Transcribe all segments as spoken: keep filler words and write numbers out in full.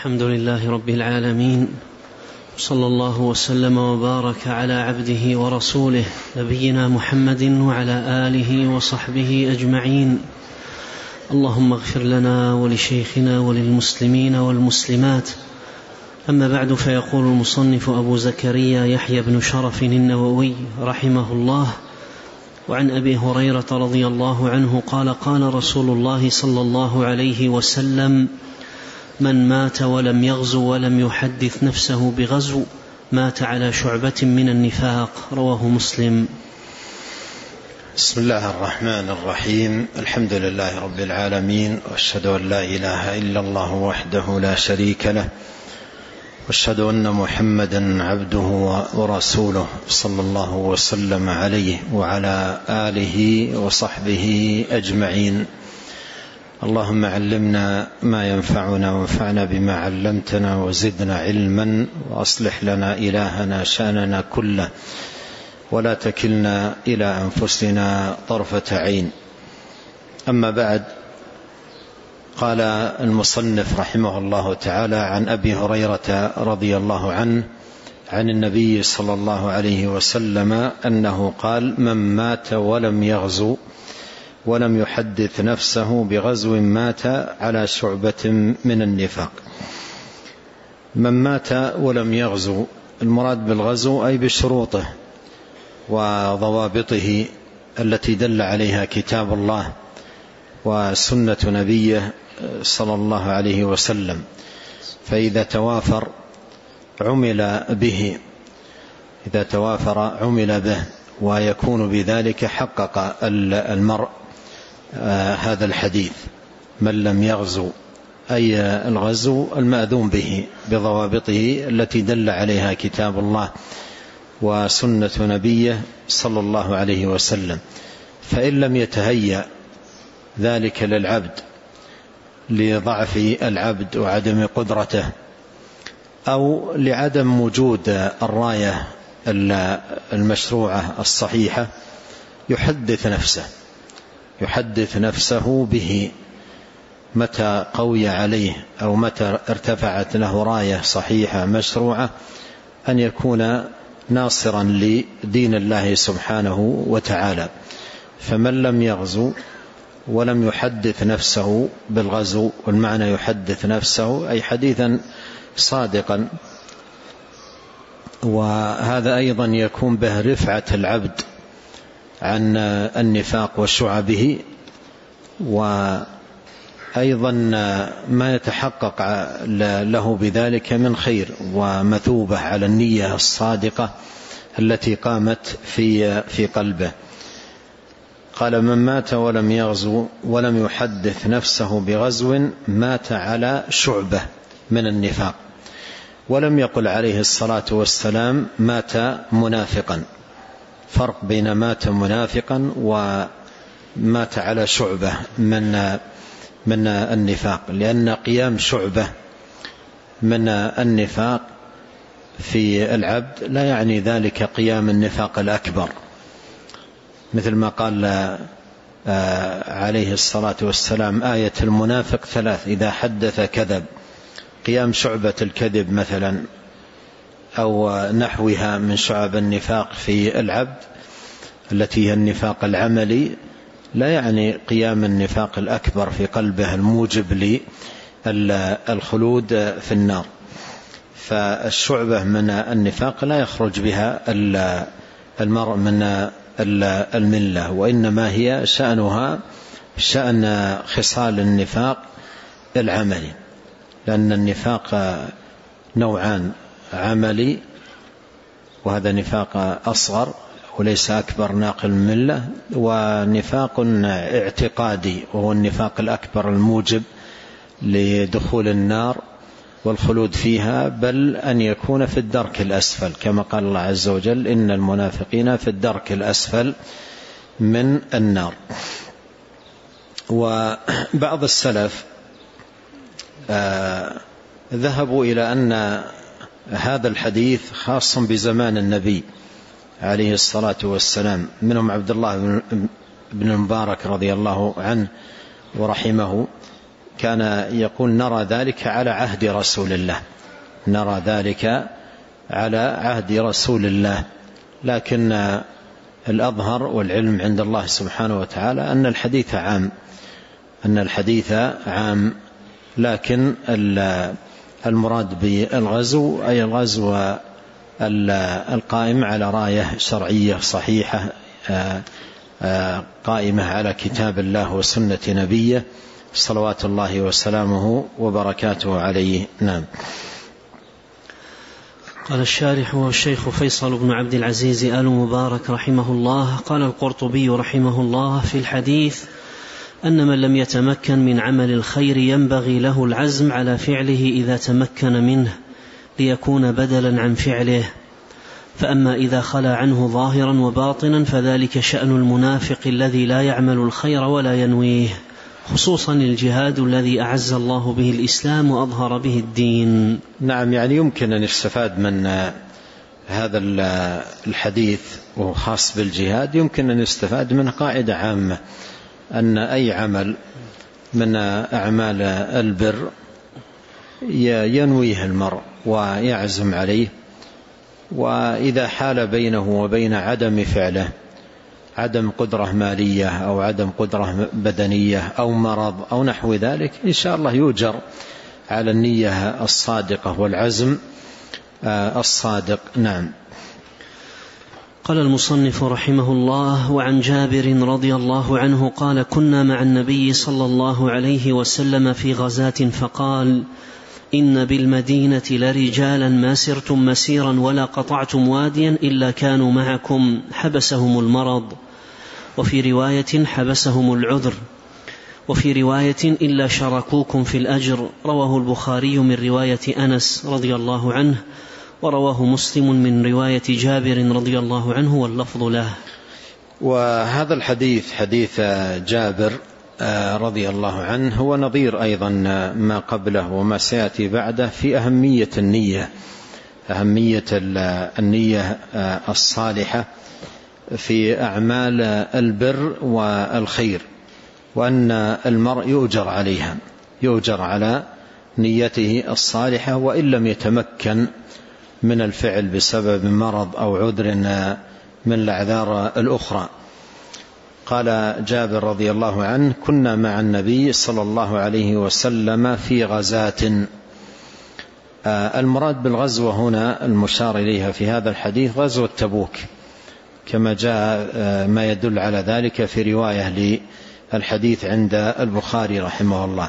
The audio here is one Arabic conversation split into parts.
الحمد لله رب العالمين، صلى الله وسلم وبارك على عبده ورسوله نبينا محمد وعلى آله وصحبه أجمعين. اللهم اغفر لنا ولشيخنا وللمسلمين والمسلمات. أما بعد، فيقول المصنف أبو زكريا يحيى بن شرف النووي رحمه الله: وعن أبي هريرة رضي الله عنه قال: قال رسول الله صلى الله عليه وسلم: من مات ولم يغزو ولم يحدث نفسه بغزو مات على شعبة من النفاق. رواه مسلم. بسم الله الرحمن الرحيم. الحمد لله رب العالمين، وأشهد أن لا إله إلا الله وحده لا شريك له، وأشهد أن محمدا عبده ورسوله صلى الله وسلم عليه وعلى آله وصحبه أجمعين. اللهم علمنا ما ينفعنا وانفعنا بما علمتنا وزدنا علما، وأصلح لنا إلهنا شأننا كله، ولا تكلنا إلى أنفسنا طرفة عين. أما بعد، قال المصنف رحمه الله تعالى: عن أبي هريرة رضي الله عنه عن النبي صلى الله عليه وسلم أنه قال: من مات ولم يغزو ولم يحدث نفسه بغزو مات على شعبة من النفاق. من مات ولم يغزو، المراد بالغزو أي بشروطه وضوابطه التي دل عليها كتاب الله وسنة نبيه صلى الله عليه وسلم، فإذا توافر عمل به إذا توافر عمل به ويكون بذلك حقق المرء آه هذا الحديث: من لم يغزو، أي الغزو المأذون به بضوابطه التي دل عليها كتاب الله وسنة نبيه صلى الله عليه وسلم. فإن لم يتهيأ ذلك للعبد لضعف العبد وعدم قدرته، أو لعدم وجود الراية المشروعة الصحيحة، يحدث نفسه يحدث نفسه به متى قوي عليه أو متى ارتفعت له راية صحيحة مشروعة، أن يكون ناصرا لدين الله سبحانه وتعالى. فمن لم يغزو ولم يحدث نفسه بالغزو، والمعنى يحدث نفسه أي حديثا صادقا، وهذا أيضا يكون به رفعة العبد عن النفاق وشعبه، وأيضا ما يتحقق له بذلك من خير ومثوبة على النية الصادقة التي قامت في في قلبه. قال: من مات ولم يغزو ولم يحدث نفسه بغزو مات على شعبة من النفاق. ولم يقل عليه الصلاة والسلام مات منافقا، فرق بين مات منافقا ومات على شعبة من من النفاق، لأن قيام شعبة من النفاق في العبد لا يعني ذلك قيام النفاق الأكبر، مثل ما قال عليه الصلاة والسلام: آية المنافق ثلاث: إذا حدث كذب. قيام شعبة الكذب مثلا أو نحوها من شعب النفاق في العبد التي هي النفاق العملي لا يعني قيام النفاق الأكبر في قلبه الموجب للخلود في النار. فالشعبة من النفاق لا يخرج بها المرء من الملة، وإنما هي شأنها شأن خصال النفاق العملي، لأن النفاق نوعان: عملي، وهذا نفاق أصغر وليس أكبر ناقل الملة، ونفاق اعتقادي وهو النفاق الأكبر الموجب لدخول النار والخلود فيها، بل أن يكون في الدرك الأسفل، كما قال الله عز وجل: إن المنافقين في الدرك الأسفل من النار. وبعض السلف آه ذهبوا إلى أن هذا الحديث خاص بزمان النبي عليه الصلاة والسلام، منهم عبد الله بن المبارك رضي الله عنه ورحمه، كان يقول نرى ذلك على عهد رسول الله، نرى ذلك على عهد رسول الله، لكن الأظهر والعلم عند الله سبحانه وتعالى أن الحديث عام، أن الحديث عام، لكن المراد بالغزو أي الغزو القائم على راية شرعية صحيحة قائمة على كتاب الله وسنة نبيه صلوات الله وسلامه وبركاته عليه. نعم. قال الشارح والشيخ فيصل بن عبد العزيز آل مبارك رحمه الله: قال القرطبي رحمه الله في الحديث أن من لم يتمكن من عمل الخير ينبغي له العزم على فعله إذا تمكن منه ليكون بدلا عن فعله، فأما إذا خلا عنه ظاهرا وباطنا فذلك شأن المنافق الذي لا يعمل الخير ولا ينويه، خصوصا الجهاد الذي أعز الله به الإسلام وأظهر به الدين. نعم، يعني يمكن أن يستفاد من هذا الحديث وهو خاص بالجهاد، يمكن أن يستفاد من قاعدة عامة أن أي عمل من أعمال البر ينويه المرء ويعزم عليه، وإذا حال بينه وبين عدم فعله عدم قدرة مالية أو عدم قدرة بدنية أو مرض أو نحو ذلك، إن شاء الله يؤجر على النية الصادقة والعزم الصادق. نعم. قال المصنف رحمه الله: وعن جابر رضي الله عنه قال: كنا مع النبي صلى الله عليه وسلم في غزاة فقال: إن بالمدينة لرجالا ما سرتم مسيرا ولا قطعتم واديا إلا كانوا معكم، حبسهم المرض، وفي رواية حبسهم العذر، وفي رواية إلا شاركوكم في الأجر. رواه البخاري من رواية أنس رضي الله عنه، ورواه مسلم من رواية جابر رضي الله عنه واللفظ له. وهذا الحديث حديث جابر رضي الله عنه هو نظير أيضا ما قبله وما سيأتي بعده في أهمية النية، أهمية النية الصالحة في أعمال البر والخير، وأن المرء يؤجر عليها، يؤجر على نيته الصالحة وإن لم يتمكن من الفعل بسبب مرض أو عذر من الأعذار الأخرى. قال جابر رضي الله عنه: كنا مع النبي صلى الله عليه وسلم في غزاة. المراد بالغزوة هنا المشار إليها في هذا الحديث غزوة تبوك، كما جاء ما يدل على ذلك في رواية للحديث عند البخاري رحمه الله.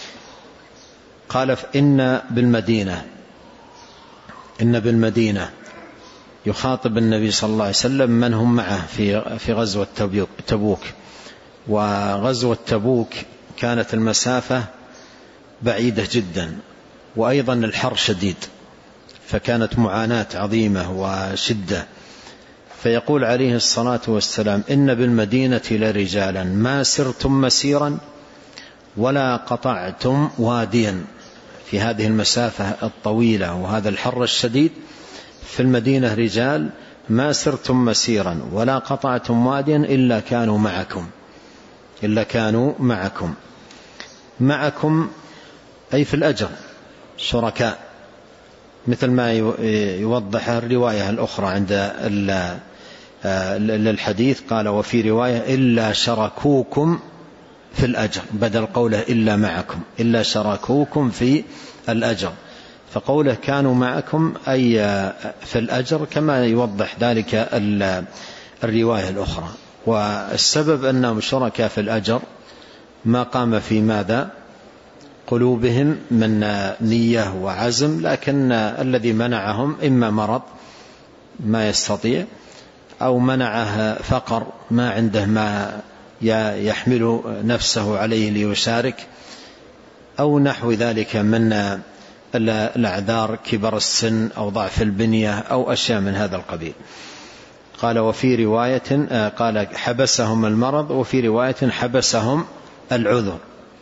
قال: إن بالمدينة، إن بالمدينة يخاطب النبي صلى الله عليه وسلم من هم معه في في غزوة تبوك. وغزوة تبوك كانت المسافة بعيدة جدا، وأيضا الحر شديد، فكانت معاناة عظيمة وشدة. فيقول عليه الصلاة والسلام: إن بالمدينة لرجالا ما سرتم مسيرا ولا قطعتم واديا. في هذه المسافة الطويلة وهذا الحر الشديد في المدينة رجال ما سرتم مسيرا ولا قطعتم واديا إلا كانوا معكم، إلا كانوا معكم. معكم أي في الأجر شركاء، مثل ما يوضح الرواية الأخرى عند الحديث. قال: وفي رواية إلا شركوكم في الأجر، بدل قوله إلا معكم، إلا شركوكم في الأجر. فقوله كانوا معكم أي في الأجر، كما يوضح ذلك الرواية الأخرى. والسبب أنهم شركاء في الأجر ما قام في ماذا قلوبهم من نية وعزم، لكن الذي منعهم إما مرض ما يستطيع، أو منعه فقر ما عنده ما يحمل نفسه عليه ليشارك، أو نحو ذلك من الأعذار كبر السن أو ضعف البنية أو أشياء من هذا القبيل. قال: وفي رواية قال حبسهم المرض، وفي رواية حبسهم العذر.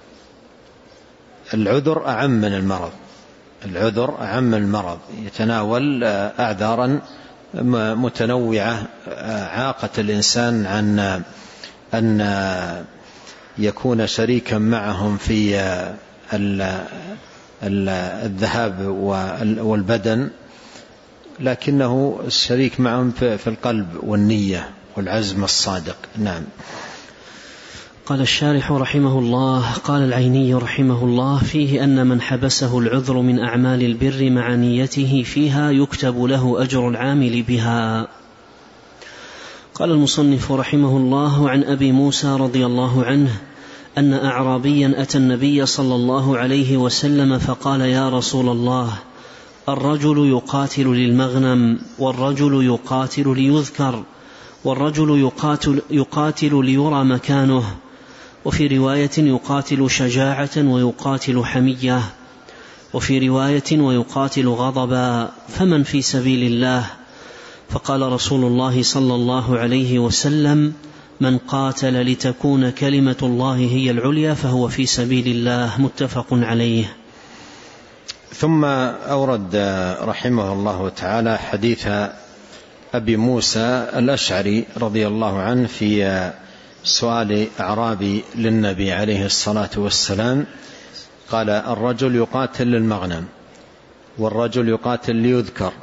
العذر أعم من المرض، العذر أعم من المرض، يتناول أعذارا متنوعة عاقت الإنسان عن أن يكون شريكا معهم في الذهاب والبدن، لكنه الشريك معهم في القلب والنية والعزم الصادق. نعم. قال الشارح رحمه الله: قال العيني رحمه الله: فيه أن من حبسه العذر من أعمال البر مع نيته فيها يكتب له أجر العامل بها. قال المصنف رحمه الله: عن أبي موسى رضي الله عنه أن أعرابيا أتى النبي صلى الله عليه وسلم فقال: يا رسول الله، الرجل يقاتل للمغنم، والرجل يقاتل ليذكر، والرجل يقاتل, يقاتل ليرى مكانه، وفي رواية يقاتل شجاعة ويقاتل حمية، وفي رواية ويقاتل غضبا، فمن في سبيل الله؟ فقال رسول الله صلى الله عليه وسلم: من قاتل لتكون كلمة الله هي العليا فهو في سبيل الله. متفق عليه. ثم أورد رحمه الله تعالى حديث أبي موسى الأشعري رضي الله عنه في سؤال أعرابي للنبي عليه الصلاة والسلام، قال: الرجل يقاتل للمغنم، والرجل يقاتل ليذكر،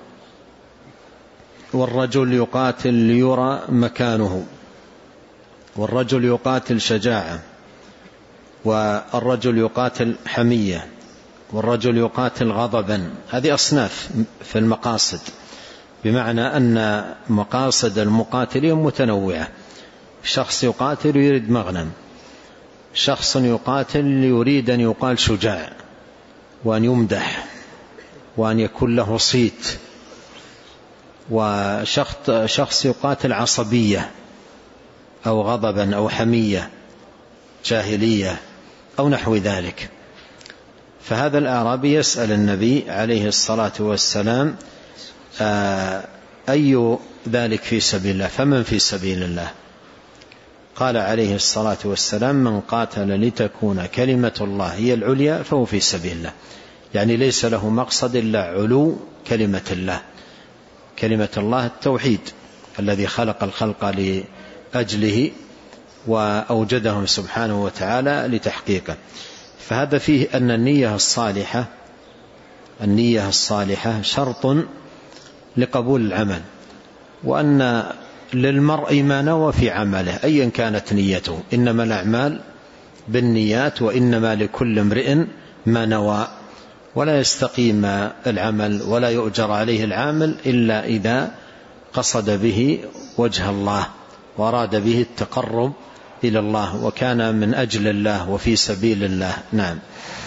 والرجل يقاتل ليرى مكانه، والرجل يقاتل شجاعة، والرجل يقاتل حمية، والرجل يقاتل غضبا. هذه أصناف في المقاصد، بمعنى أن مقاصد المقاتلين متنوعة. شخص يقاتل يريد مغنم، شخص يقاتل يريد أن يقال شجاع وأن يمدح وأن يكون له صيت، وشخص يقاتل عصبية أو غضبا أو حمية جاهلية أو نحو ذلك. فهذا الأعرابي يسأل النبي عليه الصلاة والسلام: أي ذلك في سبيل الله؟ فمن في سبيل الله؟ قال عليه الصلاة والسلام: من قاتل لتكون كلمة الله هي العليا فهو في سبيل الله. يعني ليس له مقصد إلا علو كلمة الله. كلمة الله التوحيد الذي خلق الخلق لأجله وأوجدهم سبحانه وتعالى لتحقيقه. فهذا فيه أن النية الصالحة النية الصالحة شرط لقبول العمل، وأن للمرء ما نوى في عمله أيا كانت نيته، إنما الأعمال بالنيات وإنما لكل امرئ ما نوى. ولا يستقيم العمل ولا يؤجر عليه العامل إلا إذا قصد به وجه الله وأراد به التقرب إلى الله وكان من أجل الله وفي سبيل الله. نعم.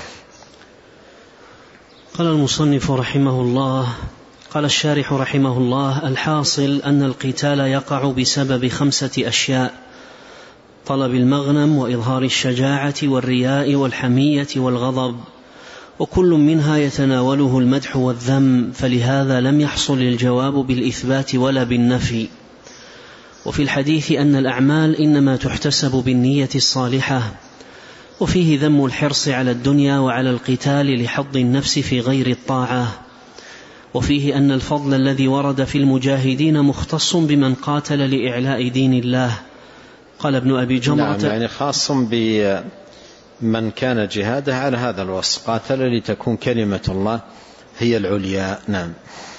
قال المصنف رحمه الله: قال الشارح رحمه الله: الحاصل أن القتال يقع بسبب خمسة أشياء: طلب المغنم، وإظهار الشجاعة، والرياء، والحمية، والغضب، وكل منها يتناوله المدح والذم، فلهذا لم يحصل الجواب بالإثبات ولا بالنفي. وفي الحديث أن الأعمال إنما تحتسب بالنية الصالحة. وفيه ذم الحرص على الدنيا وعلى القتال لحظ النفس في غير الطاعة. وفيه أن الفضل الذي ورد في المجاهدين مختص بمن قاتل لإعلاء دين الله. قال ابن أبي جمرة: نعم، يعني خاص بمن كان جهاده على هذا الوصف، قاتل لتكون كلمة الله هي العليا. نعم.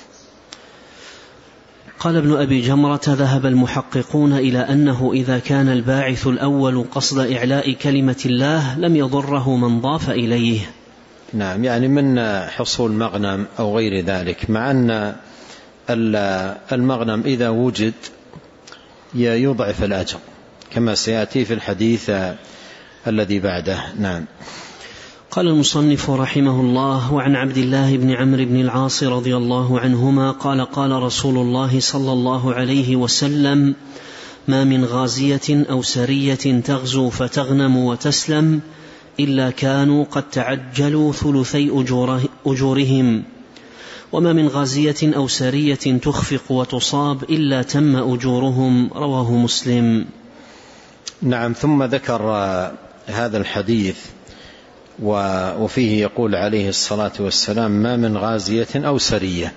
قال ابن أبي جمرة: ذهب المحققون إلى أنه إذا كان الباعث الأول قصد إعلاء كلمة الله لم يضره من ضاف إليه. نعم، يعني من حصول مغنم أو غير ذلك، مع أن المغنم إذا وجد يضعف الأجر كما سيأتي في الحديث الذي بعده. نعم. قال المصنف رحمه الله: وعن عبد الله بن عمرو بن العاص رضي الله عنهما قال: قال رسول الله صلى الله عليه وسلم: ما من غازية أو سرية تغزو فتغنم وتسلم إلا كانوا قد تعجلوا ثلثي أجورهم، وما من غازية أو سرية تخفق وتصاب إلا تم أجورهم. رواه مسلم. نعم. ثم ذكر هذا الحديث وفيه يقول عليه الصلاة والسلام: ما من غازية أو سرية.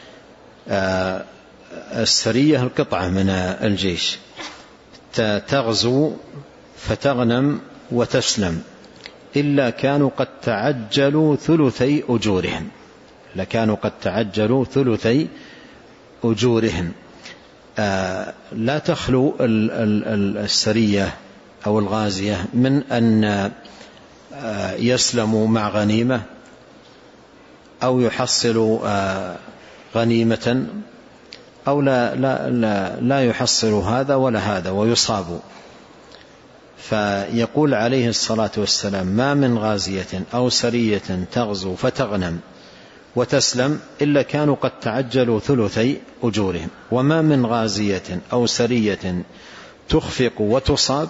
السرية القطعة من الجيش، تغزو فتغنم وتسلم، إلا كانوا قد تعجلوا ثلثي أجورهم لكانوا قد تعجلوا ثلثي أجورهم. آه لا تخلو السرية أو الغازية من أن آه يسلموا مع غنيمة أو يحصلوا آه غنيمة أو لا, لا, لا, لا يحصلوا هذا ولا هذا ويصابوا. فيقول عليه الصلاة والسلام: ما من غازية أو سرية تغزو فتغنم وتسلم إلا كانوا قد تعجلوا ثلثي أجورهم، وما من غازية أو سرية تخفق وتصاب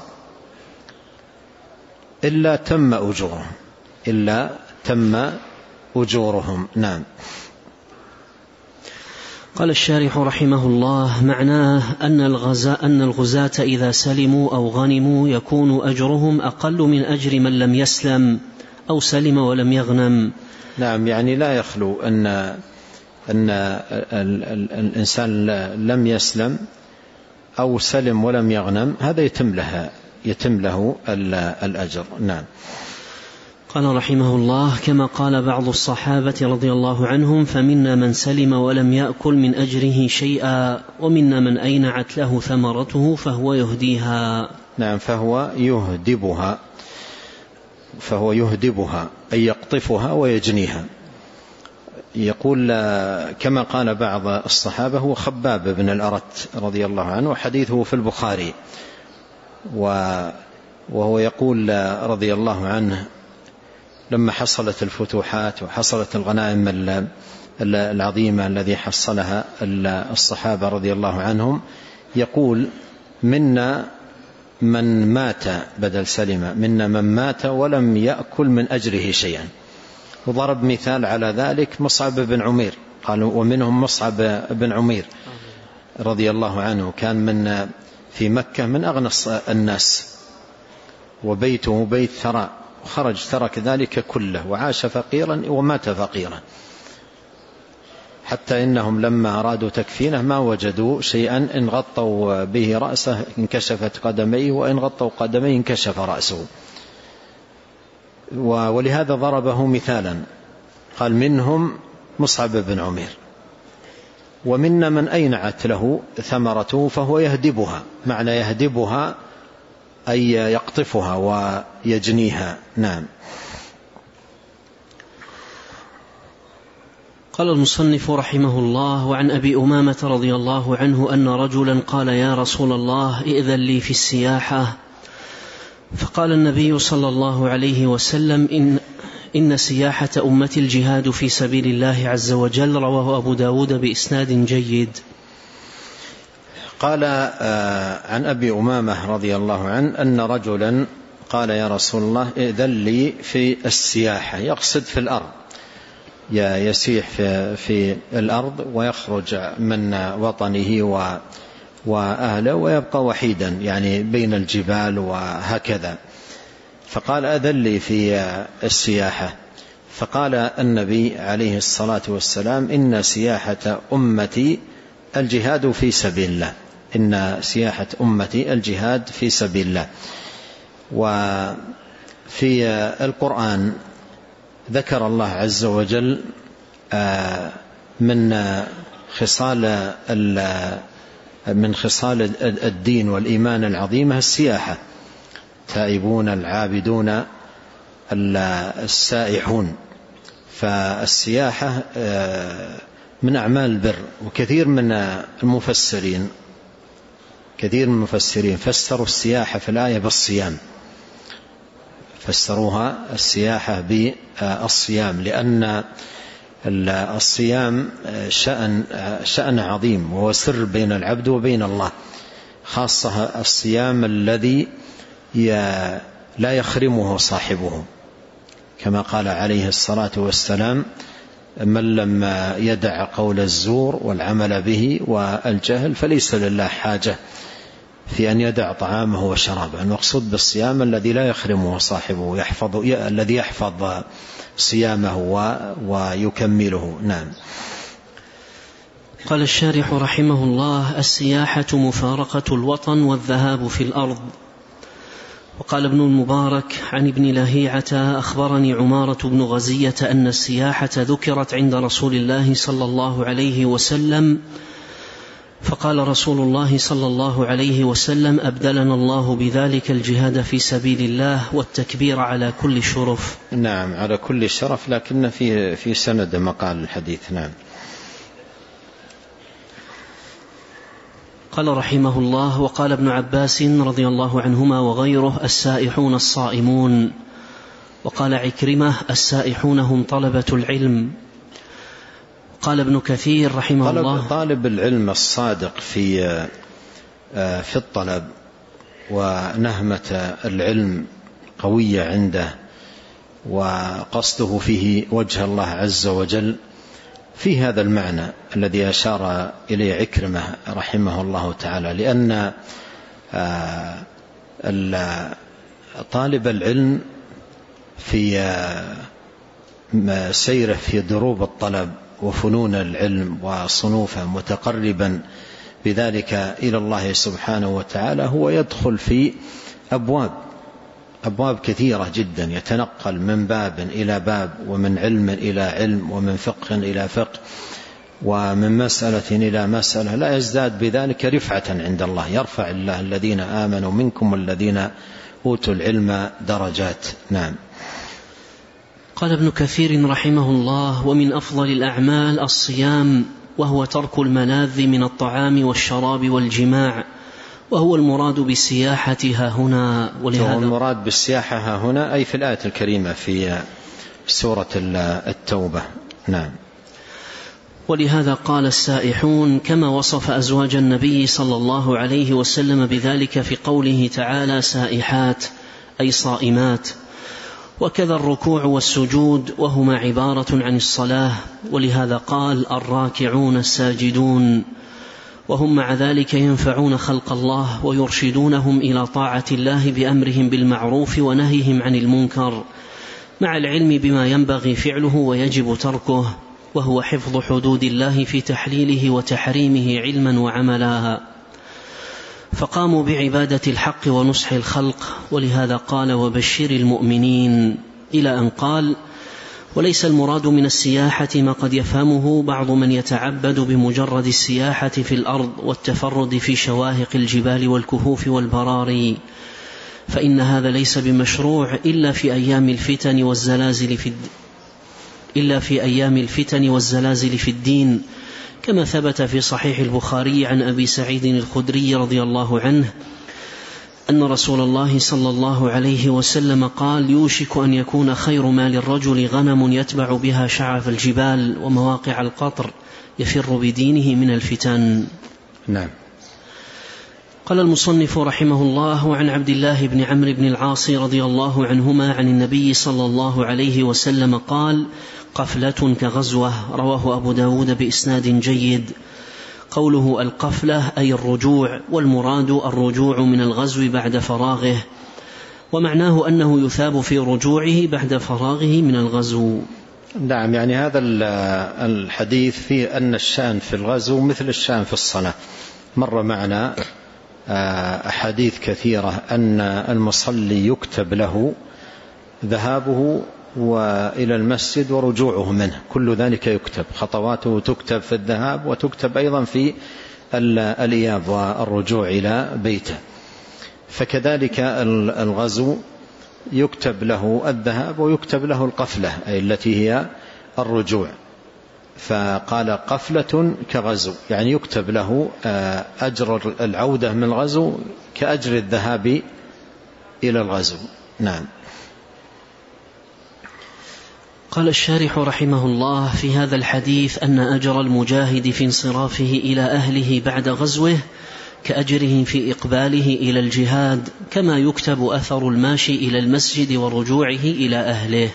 إلا تم أجورهم إلا تم أجورهم. نعم. قال الشارح رحمه الله: معناه أن الغزاة أن الغزاة إذا سلموا أو غنموا يكون أجرهم أقل من أجر من لم يسلم أو سلم ولم يغنم. نعم، يعني لا يخلو أن أن الإنسان لم يسلم أو سلم ولم يغنم هذا يتم له يتم له الأجر. نعم. قال رحمه الله: كما قال بعض الصحابة رضي الله عنهم: فمنا من سلم ولم يأكل من أجره شيئا، ومنا من أينعت له ثمرته فهو يهديها. نعم، فهو يهدبها فهو يهدبها أي يقطفها ويجنيها. يقول كما قال بعض الصحابة هو خباب بن الأرت رضي الله عنه، وحديثه في البخاري، وهو يقول رضي الله عنه: لما حصلت الفتوحات وحصلت الغنائم العظيمة الذي حصلها الصحابة رضي الله عنهم، يقول: منا من مات بدل سلمة منا من مات ولم يأكل من أجره شيئا. وضرب مثال على ذلك مصعب بن عمير، قالوا ومنهم مصعب بن عمير رضي الله عنه، كان من في مكة من أغنى الناس، وبيته بيت ثراء، خرج ترك ذلك كله وعاش فقيرا ومات فقيرا، حتى إنهم لما أرادوا تكفينه ما وجدوا شيئا، إن غطوا به رأسه انكشفت قدميه، وإن غطوا قدميه انكشف رأسه. ولهذا ضربه مثالا، قال: منهم مصعب بن عمير، ومنا من أينعت له ثمرته فهو يهدبها. معنى يهدبها أي يقطفها ويجنيها. نعم. قال المصنف رحمه الله: وعن أبي أمامة رضي الله عنه أن رجلا قال: يا رسول الله، ائذن لي في السياحة. فقال النبي صلى الله عليه وسلم: إن, إن سياحة أمتي الجهاد في سبيل الله عز وجل. رواه أبو داود بإسناد جيد. قال عن أبي أمامة رضي الله عنه أن رجلا قال: يا رسول الله، ائذن لي في السياحة، يقصد في الأرض، يسيح في, في الأرض ويخرج من وطنه وأهله ويبقى وحيدا، يعني بين الجبال وهكذا. فقال: أذن لي في السياحة. فقال النبي عليه الصلاة والسلام: إن سياحة أمتي الجهاد في سبيل الله إن سياحة أمتي الجهاد في سبيل الله. وفي القرآن ذكر الله عز وجل من خصال من خصال الدين والإيمان العظيمة السياحة: تائبون العابدون السائحون. فالسياحة من أعمال البر. وكثير من المفسرين كثير من المفسرين فسروا السياحة في الآية بالصيام، فسروها السياحة بالصيام، لأن الصيام شأن, شأن عظيم، وهو سر بين العبد وبين الله، خاصة الصيام الذي لا يخرمه صاحبه، كما قال عليه الصلاة والسلام: من لم يدع قول الزور والعمل به والجهل فليس لله حاجة في أن يدع طعامه وشرابه. المقصود بالصيام الذي لا يخرمه صاحبه، يحفظ الذي يحفظ صيامه ويكمله. نعم. قال الشارح رحمه الله: السياحة مفارقة الوطن والذهاب في الأرض. وقال ابن المبارك عن ابن لهيعة أخبرني عمارة بن غزية أن السياحة ذكرت عند رسول الله صلى الله عليه وسلم، فقال رسول الله صلى الله عليه وسلم: أبدلنا الله بذلك الجهاد في سبيل الله والتكبير على كل شرف. نعم، على كل شرف، لكن في في سند مقال الحديث. نعم. قال رحمه الله: وقال ابن عباس رضي الله عنهما وغيره: السائحون الصائمون. وقال عكرمة: السائحون هم طلبة العلم. قال ابن كثير رحمه طالب الله: طالب العلم الصادق في في الطلب ونهمة العلم قوية عنده وقصده فيه وجه الله عز وجل، في هذا المعنى الذي أشار إليه عكرمة رحمه الله تعالى، لأن طالب العلم في سيره في دروب الطلب وفنون العلم وصنوفه متقربا بذلك إلى الله سبحانه وتعالى، هو يدخل في أبواب أبواب كثيرة جدا، يتنقل من باب إلى باب، ومن علم إلى علم، ومن فقه إلى فقه، ومن مسألة إلى مسألة، لا يزداد بذلك رفعة عند الله. يرفع الله الذين آمنوا منكم والذين أوتوا العلم درجات. نعم. قال ابن كثير رحمه الله: ومن أفضل الأعمال الصيام، وهو ترك الملاذ من الطعام والشراب والجماع، وهو المراد بالسياحة ها هنا. ولهذا المراد بالسياحة ها هنا أي في الآية الكريمة في سورة التوبة. نعم. ولهذا قال السائحون، كما وصف أزواج النبي صلى الله عليه وسلم بذلك في قوله تعالى: سائحات أي صائمات. وكذا الركوع والسجود، وهما عبارة عن الصلاة، ولهذا قال: الراكعون الساجدون، وهم مع ذلك ينفعون خلق الله ويرشدونهم إلى طاعة الله بأمرهم بالمعروف ونهيهم عن المنكر، مع العلم بما ينبغي فعله ويجب تركه، وهو حفظ حدود الله في تحليله وتحريمه علما وعملا. فقاموا بعبادة الحق ونصح الخلق، ولهذا قال: وبشر المؤمنين، إلى أن قال: وليس المراد من السياحة ما قد يفهمه بعض من يتعبد بمجرد السياحة في الأرض والتفرد في شواهق الجبال والكهوف والبراري، فإن هذا ليس بمشروع إلا في أيام الفتن والزلازل في إلا في أيام الفتن والزلازل في الدين، كما ثبت في صحيح البخاري عن أبي سعيد الخدري رضي الله عنه أن رسول الله صلى الله عليه وسلم قال: يوشك أن يكون خير مال الرجل غنم يتبع بها شعف الجبال ومواقع القطر يفر بدينه من الفتن. نعم. قال المصنف رحمه الله: وعن عبد الله بن عمرو بن العاص رضي الله عنهما عن النبي صلى الله عليه وسلم قال: قفلة كغزوة. رواه أبو داود بإسناد جيد. قوله القفلة أي الرجوع، والمراد الرجوع من الغزو بعد فراغه، ومعناه أنه يثاب في رجوعه بعد فراغه من الغزو. نعم، يعني هذا الحديث فيه أن الشأن في الغزو مثل الشأن في الصلاة. مر معنا أحاديث كثيرة أن المصلي يكتب له ذهابه وإلى المسجد ورجوعه منه، كل ذلك يكتب، خطواته تكتب في الذهاب وتكتب أيضا في الإياب والرجوع إلى بيته. فكذلك الغزو يكتب له الذهاب ويكتب له القفلة أي التي هي الرجوع، فقال قفلة كغزو، يعني يكتب له أجر العودة من الغزو كأجر الذهاب إلى الغزو. نعم. قال الشارح رحمه الله: في هذا الحديث أن أجر المجاهد في انصرافه إلى أهله بعد غزوه كأجره في إقباله إلى الجهاد، كما يكتب أثر الماشي إلى المسجد ورجوعه إلى أهله.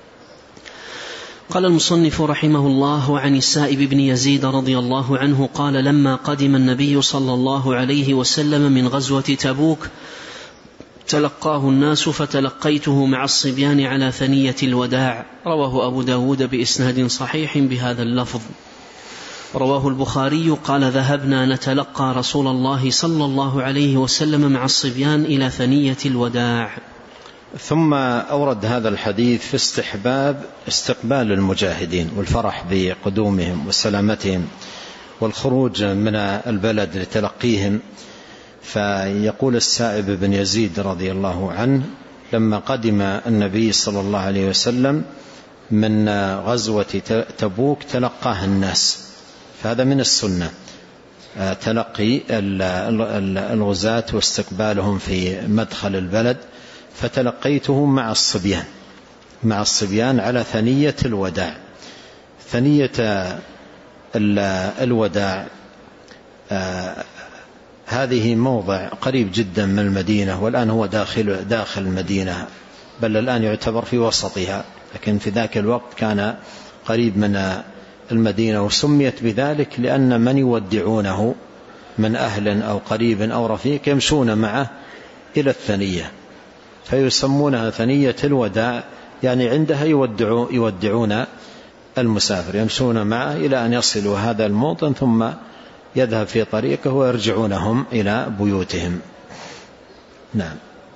قال المصنف رحمه الله: وعن السائب بن يزيد رضي الله عنه قال: لما قدم النبي صلى الله عليه وسلم من غزوة تبوك تلقاه الناس فتلقيته مع الصبيان على ثنية الوداع. رواه أبو داود بإسناد صحيح بهذا اللفظ. رواه البخاري قال ذهبنا نتلقى رسول الله صلى الله عليه وسلم مع الصبيان إلى ثنية الوداع. ثم أورد هذا الحديث في استحباب استقبال المجاهدين والفرح بقدومهم وسلامتهم والخروج من البلد لتلقيهم. فيقول السائب بن يزيد رضي الله عنه لما قدم النبي صلى الله عليه وسلم من غزوة تبوك تلقاه الناس، فهذا من السنة تلقي الغزاة واستقبالهم في مدخل البلد، فتلقيتهم مع الصبيان مع الصبيان على ثنية الوداع. ثنية الوداع هذه موضع قريب جدا من المدينة، والآن هو داخل داخل المدينة، بل الآن يعتبر في وسطها، لكن في ذاك الوقت كان قريب من المدينة، وسميت بذلك لأن من يودعونه من أهل أو قريب أو رفيق يمشون معه إلى الثنية، فيسمونها ثنية الوداع، يعني عندها يودعو يودعون المسافر، يمشون معه إلى أن يصلوا هذا الموطن ثم يذهب في طريقه ويرجعونهم إلى بيوتهم. نعم.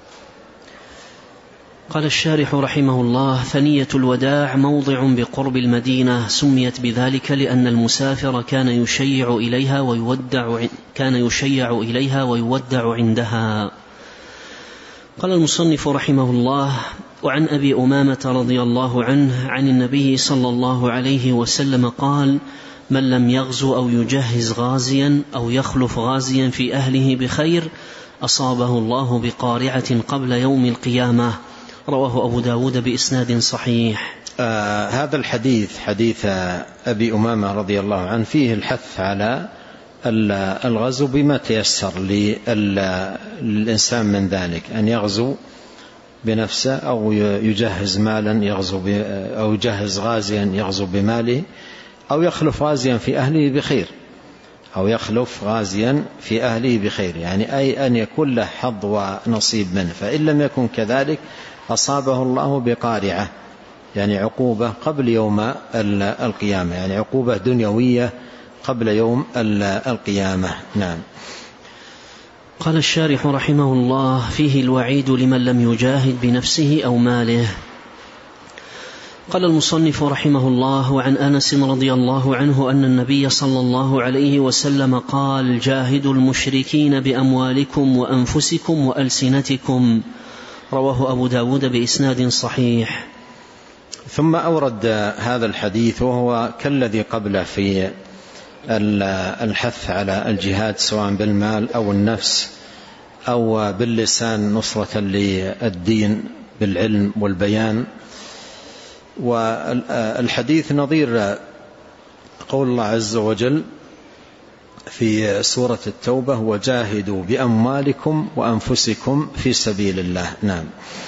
قال الشارح رحمه الله: ثنية الوداع موضع بقرب المدينة، سميت بذلك لأن المسافر كان يشيع إليها ويودع كان يشيع إليها ويودع عندها. قال المصنف رحمه الله: وعن أبي أمامة رضي الله عنه عن النبي صلى الله عليه وسلم قال: من لم يغزو أو يجهز غازيا أو يخلف غازيا في أهله بخير أصابه الله بقارعة قبل يوم القيامة. رواه أبو داود بإسناد صحيح. آه هذا الحديث حديث أبي أمامة رضي الله عنه فيه الحث على الغزو بما تيسر للإنسان من ذلك، أن يغزو بنفسه أو يجهز مالا يغزو أو يجهز غازيا يغزو بماله، أو يخلف غازيا في أهله بخير أو يخلف غازيا في أهله بخير، يعني أي أن يكون له حظ ونصيب منه، فإن لم يكن كذلك أصابه الله بقارعة، يعني عقوبة قبل يوم القيامة، يعني عقوبة دنيوية قبل يوم القيامة. نعم. قال الشارح رحمه الله: فيه الوعيد لمن لم يجاهد بنفسه أو ماله. قال المصنف رحمه الله: وعن أنس رضي الله عنه أن النبي صلى الله عليه وسلم قال: جاهدوا المشركين بأموالكم وأنفسكم وألسنتكم. رواه أبو داود بإسناد صحيح. ثم أورد هذا الحديث وهو كالذي قبله في الحث على الجهاد سواء بالمال أو النفس أو باللسان نصرة للدين بالعلم والبيان. والحديث نظير قول الله عز وجل في سورة التوبة: وجاهدوا بأموالكم وأنفسكم في سبيل الله. نعم.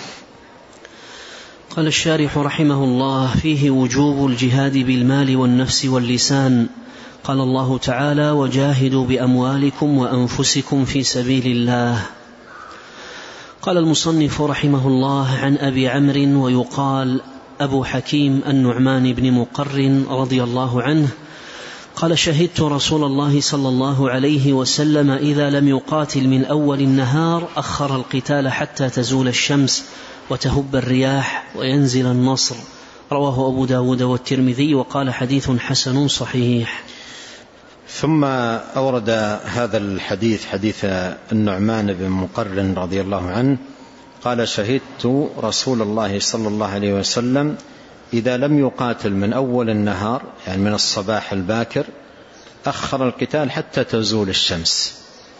قال الشارح رحمه الله: فيه وجوب الجهاد بالمال والنفس واللسان. قال الله تعالى: وجاهدوا بأموالكم وأنفسكم في سبيل الله. قال المصنف رحمه الله: عن أبي عمرو ويقال أبو حكيم النعمان بن مقر رضي الله عنه قال: شهدت رسول الله صلى الله عليه وسلم إذا لم يقاتل من أول النهار أخر القتال حتى تزول الشمس وتهب الرياح وينزل النصر. رواه أبو داود والترمذي وقال: حديث حسن صحيح. ثم أورد هذا الحديث حديث النعمان بن مقر رضي الله عنه قال: شهدت رسول الله صلى الله عليه وسلم إذا لم يقاتل من أول النهار، يعني من الصباح الباكر، أخر القتال حتى تزول الشمس.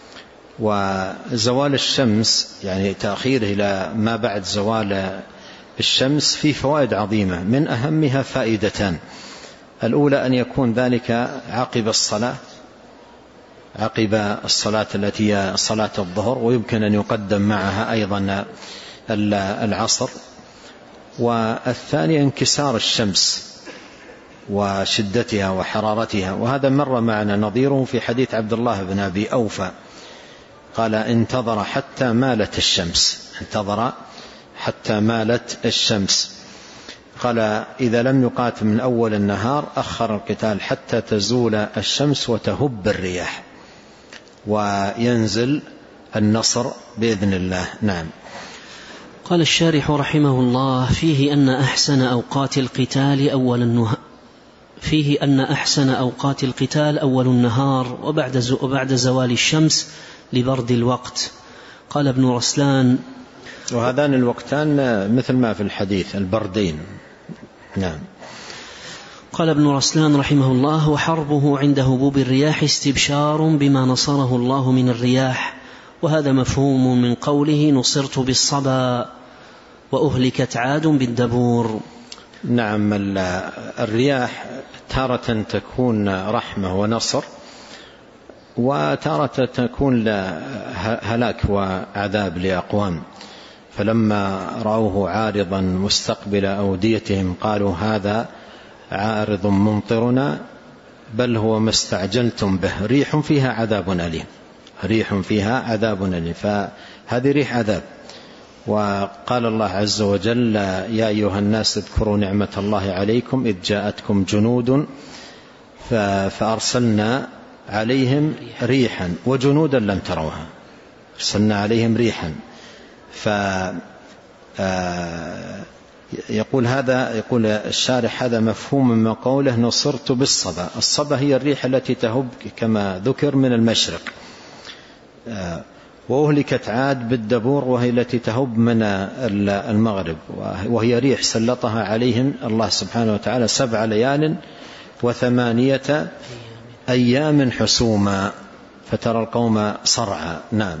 وزوال الشمس يعني تأخيره إلى ما بعد زوال الشمس فيه فوائد عظيمة، من أهمها فائدتان: الأولى أن يكون ذلك عقب الصلاة عقب الصلاة التي هي صلاة الظهر، ويمكن أن يقدم معها أيضا العصر. والثانية انكسار الشمس وشدتها وحرارتها، وهذا مر معنا نظيره في حديث عبد الله بن أبي أوفى قال: انتظر حتى مالت الشمس انتظر حتى مالت الشمس. قال إذا لم يقاتل من أول النهار أخر القتال حتى تزول الشمس وتهب الرياح وينزل النصر بإذن الله. نعم. قال الشارح رحمه الله: فيه أن أحسن أوقات القتال أول النهار فيه أن أحسن أوقات القتال أول النهار وبعد وبعد زوال الشمس لبرد الوقت. قال ابن رسلان: وهذان الوقتان مثل ما في الحديث البردين. نعم. قال ابن رسلان رحمه الله: وحربه عند هبوب الرياح استبشار بما نصره الله من الرياح، وهذا مفهوم من قوله: نصرت بالصبا وأهلكت عاد بالدبور. نعم. الرياح تارة تكون رحمة ونصر، وتارة تكون هلاك وعذاب لأقوام، فلما رأوه عارضا مستقبل أوديتهم قالوا هذا عارض ممطرنا بل هو ما استعجلتم به ريح فيها عذاب أليم. ريح فيها عذاب أليم، فهذه ريح عذاب. وقال الله عز وجل: يا أيها الناس اذكروا نعمة الله عليكم إذ جاءتكم جنود فأرسلنا عليهم ريحا وجنودا لم تروها. أرسلنا عليهم ريحا. فيقول هذا يقول الشارح: هذا مفهوم من قوله نصرت بالصبا. الصبا هي الريح التي تهب كما ذكر من المشرق. وأهلكت عاد بالدبور، وهي التي تهب من المغرب، وهي ريح سلطها عليهم الله سبحانه وتعالى سبع ليال وثمانية أيام حسوما فترى القوم صرعى. نعم.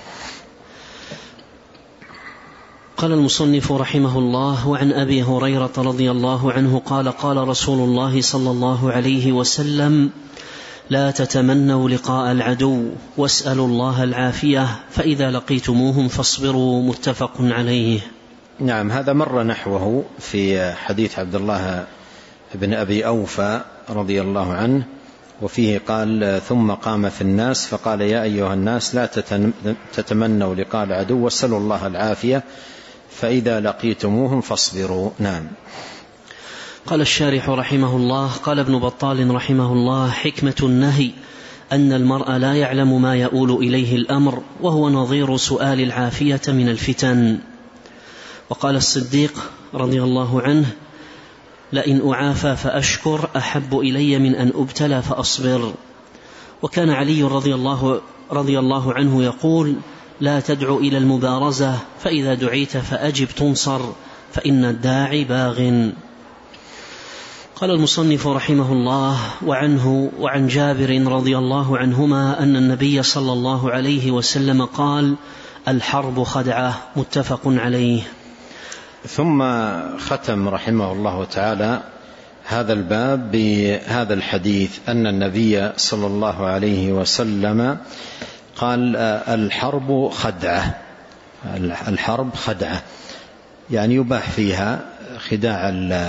قال المصنف رحمه الله: وعن أبي هريرة رضي الله عنه قال: قال رسول الله صلى الله عليه وسلم: لا تتمنوا لقاء العدو واسألوا الله العافية، فإذا لقيتموهم فاصبروا. متفق عليه. نعم. هذا مر نحوه في حديث عبد الله بن أبي أوفى رضي الله عنه، وفيه قال: ثم قام في الناس فقال: يا أيها الناس لا تتمنوا لقاء العدو واسألوا الله العافية، فإذا لقيتموهم فاصبروا. نعم. قال الشارح رحمه الله: قال ابن بطال رحمه الله: حكمة النهي أن المرء لا يعلم ما يؤول إليه الأمر، وهو نظير سؤال العافية من الفتن. وقال الصديق رضي الله عنه: لئن أعافى فأشكر أحب إلي من أن أبتلى فأصبر. وكان علي رضي الله, رضي الله عنه يقول: لا تدع إلى المبارزة، فإذا دعيت فأجب تنصر، فإن الداعي باغ. قال المصنف رحمه الله: وعنه وعن جابر رضي الله عنهما أن النبي صلى الله عليه وسلم قال: الحرب خدعة. متفق عليه. ثم ختم رحمه الله تعالى هذا الباب بهذا الحديث أن النبي صلى الله عليه وسلم قال: الحرب خدعة. الحرب خدعة يعني يباح فيها خداع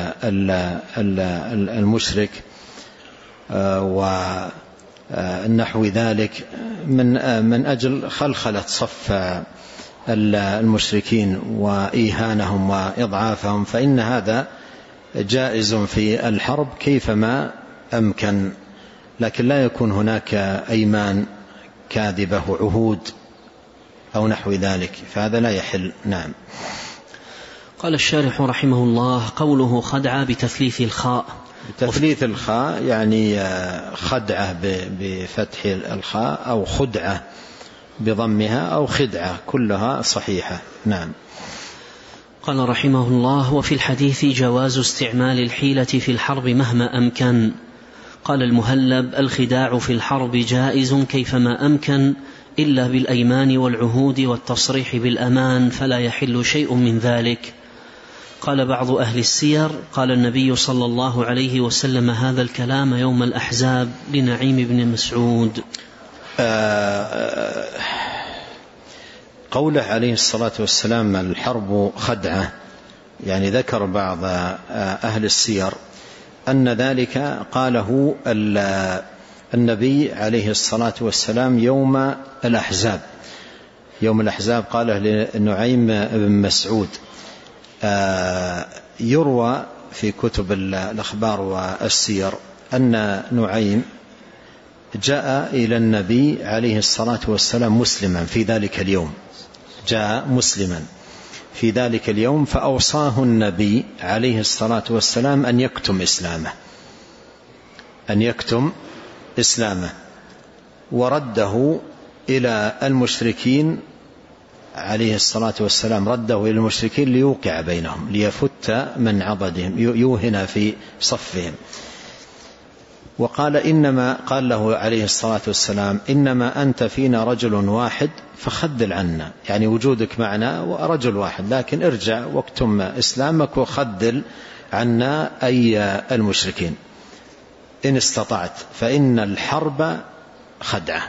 المشرك ونحو ذلك من من أجل خلخلة صف المشركين وإيهانهم وإضعافهم، فإن هذا جائز في الحرب كيفما أمكن، لكن لا يكون هناك أيمان كاذبة وعهود أو نحو ذلك، فهذا لا يحل. نعم. قال الشارح رحمه الله: قوله خدعة بتثليث الخاء. بتثليث الخاء يعني خدعة بفتح الخاء، أو خدعة بضمها، أو خدعة، كلها صحيحة. نعم. قال رحمه الله: وفي الحديث جواز استعمال الحيلة في الحرب مهما أمكن. قال المهلب: الخداع في الحرب جائز كيفما أمكن، إلا بالأيمان والعهود والتصريح بالأمان، فلا يحل شيء من ذلك. قال بعض أهل السير: قال النبي صلى الله عليه وسلم هذا الكلام يوم الأحزاب لنعيم بن مسعود. قوله عليه الصلاة والسلام الحرب خدعة، يعني ذكر بعض أهل السير أن ذلك قاله النبي عليه الصلاة والسلام يوم الأحزاب. يوم الأحزاب قاله لنعيم بن مسعود. يروى في كتب الأخبار والسير أن نعيم جاء إلى النبي عليه الصلاة والسلام مسلما في ذلك اليوم، جاء مسلما في ذلك اليوم، فأوصاه النبي عليه الصلاة والسلام أن يكتم إسلامه أن يكتم إسلامه ورده إلى المشركين عليه الصلاة والسلام، رده إلى المشركين ليوقع بينهم، ليفت من عضدهم، يوهن في صفهم. وقال إنما قال له عليه الصلاة والسلام إنما أنت فينا رجل واحد فخذل عنا، يعني وجودك معنا ورجل واحد، لكن ارجع واكتم إسلامك وخذل عنا أي المشركين إن استطعت، فإن الحرب خدعة،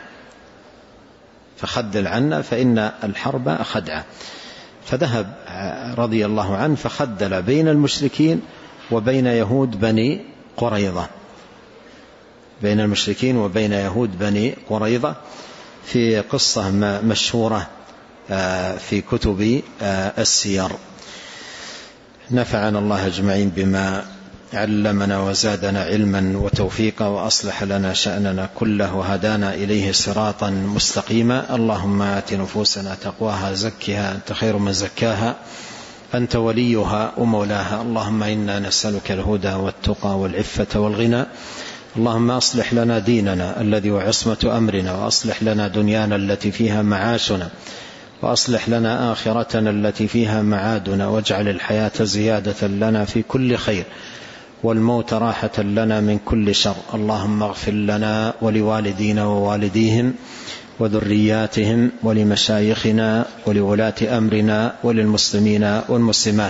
فخذل عنا فإن الحرب خدعة. فذهب رضي الله عنه فخذل بين المشركين وبين يهود بني قريظة، بين المشركين وبين يهود بني قريظة، في قصة مشهورة في كتب السير. نفعنا الله أجمعين بما علمنا وزادنا علما وتوفيقا، وأصلح لنا شأننا كله وهدانا إليه صراطا مستقيما. اللهم آت نفوسنا تقواها زكها أنت خير من زكاها أنت وليها ومولاها. اللهم إنا نسألك الهدى والتقى والعفة والغنى. اللهم أصلح لنا ديننا الذي هو عصمة أمرنا، وأصلح لنا دنيانا التي فيها معاشنا، وأصلح لنا آخرتنا التي فيها معادنا، واجعل الحياة زيادة لنا في كل خير والموت راحة لنا من كل شر. اللهم اغفر لنا ولوالدينا ووالديهم وذرياتهم ولمشايخنا ولولاة أمرنا وللمسلمين والمسلمات.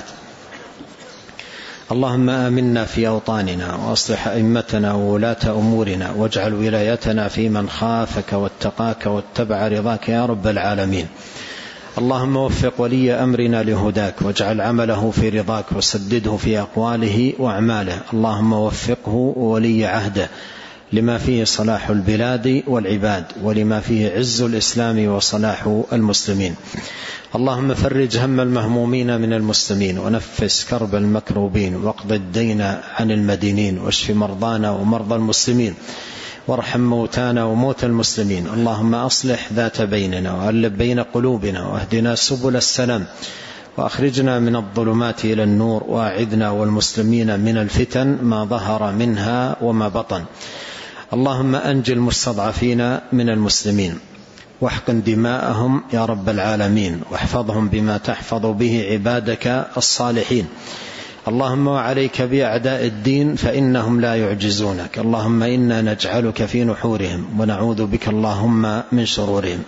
اللهم آمنا في أوطاننا وأصلح أئمتنا وولاة أمورنا، واجعل ولايتنا في من خافك واتقاك واتبع رضاك يا رب العالمين. اللهم وفق ولي أمرنا لهداك، واجعل عمله في رضاك، وسدده في أقواله وأعماله. اللهم وفقه وولي عهده لما فيه صلاح البلاد والعباد، ولما فيه عز الإسلام وصلاح المسلمين. اللهم فرج هم المهمومين من المسلمين، ونفس كرب المكروبين، واقض الدين عن المدينين، واشف مرضانا ومرضى المسلمين، وارحم موتانا وموتى المسلمين. اللهم أصلح ذات بيننا وألف بين قلوبنا، واهدنا سبل السلام، وأخرجنا من الظلمات إلى النور، وأعذنا والمسلمين من الفتن ما ظهر منها وما بطن. اللهم أنجِ المستضعفين من المسلمين، واحقن دماءهم يا رب العالمين، واحفظهم بما تحفظ به عبادك الصالحين. اللهم وعليك بأعداء الدين فإنهم لا يعجزونك. اللهم إنا نجعلك في نحورهم، ونعوذ بك اللهم من شرورهم.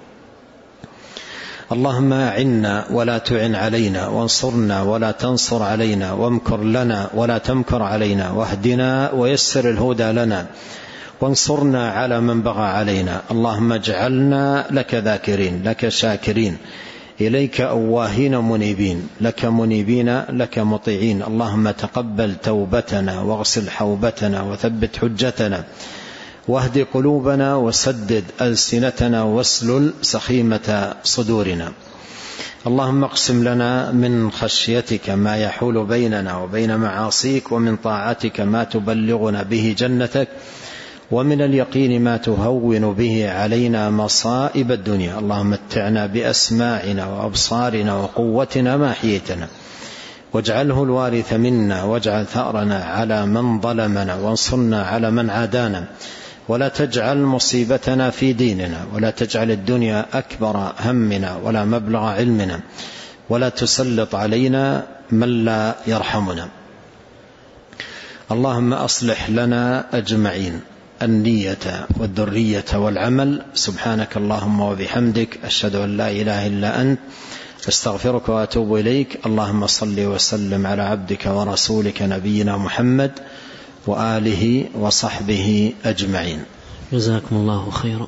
اللهم أعنا ولا تعن علينا، وانصرنا ولا تنصر علينا، وامكر لنا ولا تمكر علينا، واهدنا ويسر الهدى لنا، وانصرنا على من بغى علينا. اللهم اجعلنا لك ذاكرين، لك شاكرين، إليك أواهين منيبين، لك منيبين، لك مطيعين. اللهم تقبل توبتنا، واغسل حوبتنا، وثبت حجتنا، واهد قلوبنا، وسدد ألسنتنا، واسلل سخيمة صدورنا. اللهم اقسم لنا من خشيتك ما يحول بيننا وبين معاصيك، ومن طاعتك ما تبلغنا به جنتك، ومن اليقين ما تهون به علينا مصائب الدنيا. اللهم متعنا بأسماعنا وأبصارنا وقوتنا ما أحييتنا، واجعله الوارث منا، واجعل ثأرنا على من ظلمنا، وانصرنا على من عادانا، ولا تجعل مصيبتنا في ديننا، ولا تجعل الدنيا أكبر همنا ولا مبلغ علمنا، ولا تسلط علينا من لا يرحمنا. اللهم أصلح لنا أجمعين النية والذرية والعمل. سبحانك اللهم وبحمدك، أشهد أن لا إله إلا أنت، استغفرك وأتوب إليك. اللهم صل وسلم على عبدك ورسولك نبينا محمد وآله وصحبه أجمعين. جزاكم الله خيرا.